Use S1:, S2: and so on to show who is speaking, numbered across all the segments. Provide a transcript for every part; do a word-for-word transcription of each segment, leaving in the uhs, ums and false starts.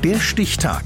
S1: Der Stichtag.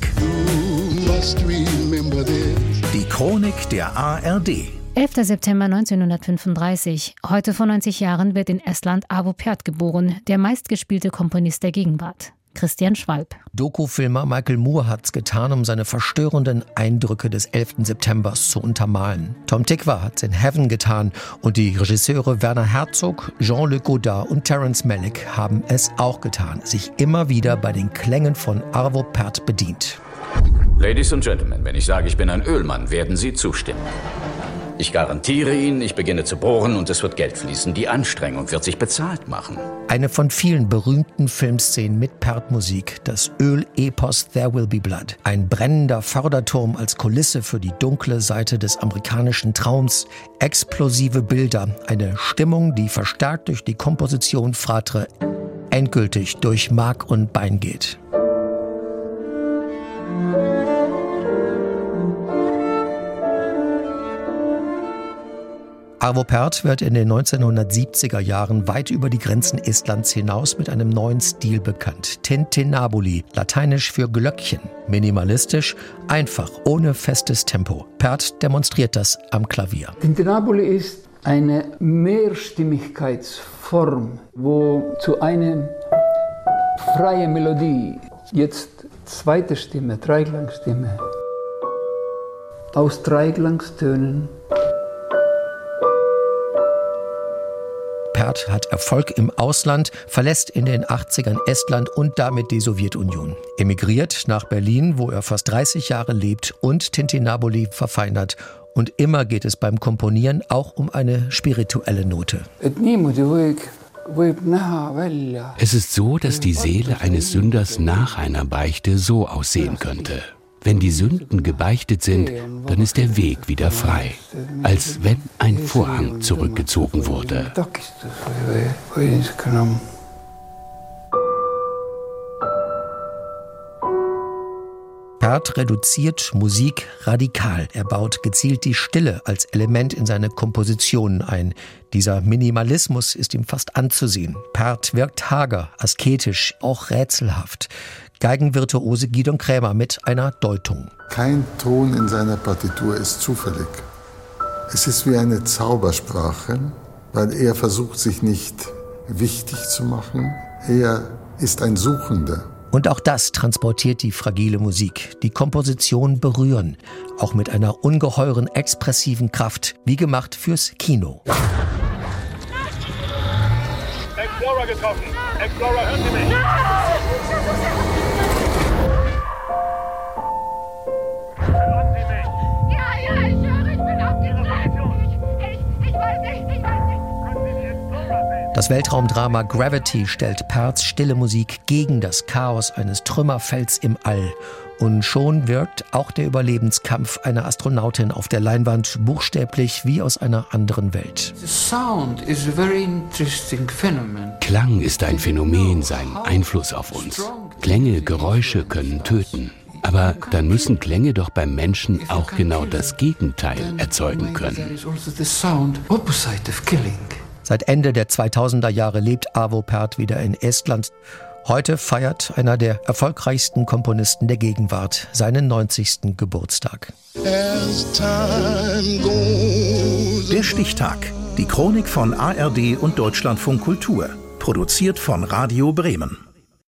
S1: Die Chronik der A R D.
S2: elfter September neunzehnhundertfünfunddreißig. Heute vor neunzig Jahren wird in Estland Arvo Pärt geboren, der meistgespielte Komponist der Gegenwart. Christian Schwalb.
S3: Dokufilmer Michael Moore hat's getan, um seine verstörenden Eindrücke des elften Septembers zu untermalen. Tom Tykwer hat's in Heaven getan und die Regisseure Werner Herzog, Jean-Luc Godard und Terrence Malick haben es auch getan, sich immer wieder bei den Klängen von Arvo Pärt bedient.
S4: Ladies and Gentlemen, wenn ich sage, ich bin ein Ölmann, werden Sie zustimmen. Ich garantiere Ihnen, ich beginne zu bohren und es wird Geld fließen. Die Anstrengung wird sich bezahlt machen.
S3: Eine von vielen berühmten Filmszenen mit Pärt-Musik, das Öl-Epos There Will Be Blood. Ein brennender Förderturm als Kulisse für die dunkle Seite des amerikanischen Traums. Explosive Bilder, eine Stimmung, die verstärkt durch die Komposition Fratre endgültig durch Mark und Bein geht. Arvo Pärt wird in den neunzehnhundertsiebziger Jahren weit über die Grenzen Estlands hinaus mit einem neuen Stil bekannt. Tintinnabuli, lateinisch für Glöckchen. Minimalistisch, einfach, ohne festes Tempo. Pärt demonstriert das am Klavier.
S5: Tintinnabuli ist eine Mehrstimmigkeitsform, wo zu einer freien Melodie jetzt zweite Stimme, Dreiklangstimme, aus Dreiklangstönen.
S3: Pärt hat Erfolg im Ausland, verlässt in den achtzigern Estland und damit die Sowjetunion. Emigriert nach Berlin, wo er fast dreißig Jahre lebt und Tintinnabuli verfeinert. Und immer geht es beim Komponieren auch um eine spirituelle Note.
S6: Es ist so, dass die Seele eines Sünders nach einer Beichte so aussehen könnte. Wenn die Sünden gebeichtet sind, dann ist der Weg wieder frei, als wenn ein Vorhang zurückgezogen wurde.
S3: Pärt reduziert Musik radikal. Er baut gezielt die Stille als Element in seine Kompositionen ein. Dieser Minimalismus ist ihm fast anzusehen. Pärt wirkt hager, asketisch, auch rätselhaft. Geigenvirtuose Gidon Krämer mit einer Deutung.
S7: Kein Ton in seiner Partitur ist zufällig. Es ist wie eine Zaubersprache, weil er versucht, sich nicht wichtig zu machen. Er ist ein Suchender.
S3: Und auch das transportiert die fragile Musik. Die Kompositionen berühren, auch mit einer ungeheuren expressiven Kraft, wie gemacht fürs Kino.
S8: Explorer getroffen! Explorer, hören Sie mich!
S3: Das Weltraumdrama Gravity stellt Pärts stille Musik gegen das Chaos eines Trümmerfelds im All. Und schon wirkt auch der Überlebenskampf einer Astronautin auf der Leinwand buchstäblich wie aus einer anderen Welt.
S6: Klang ist ein Phänomen, sein Einfluss auf uns. Klänge, Geräusche können töten. Aber dann müssen Klänge doch beim Menschen auch genau das Gegenteil erzeugen können.
S3: Seit Ende der zweitausender Jahre lebt Arvo Pärt wieder in Estland. Heute feiert einer der erfolgreichsten Komponisten der Gegenwart seinen neunzigsten Geburtstag.
S1: Der Stichtag. Die Chronik von A R D und Deutschlandfunk Kultur. Produziert von Radio Bremen.